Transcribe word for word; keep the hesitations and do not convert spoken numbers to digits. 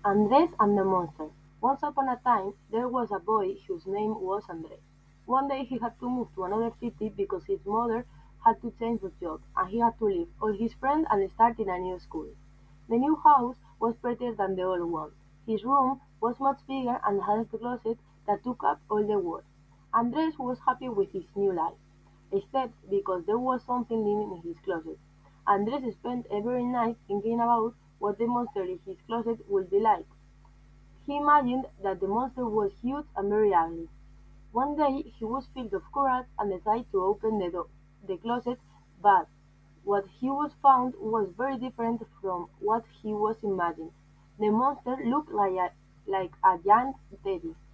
Andres and the Monster. Once upon a time, there was a boy whose name was Andres. One day he had to move to another city because his mother had to change of job, and he had to leave all his friends and start in a new school. The new house was prettier than the old one. His room was much bigger and had a closet that took up all the wall. Andres was happy with his new life, except because there was something living in his closet. Andres spent every night thinking about what the monster in his closet would be like. He imagined that the monster was huge and very ugly. One day he was filled of courage and decided to open the door, the closet, but what he was found was very different from what he was imagined. The monster looked like a, like a giant teddy.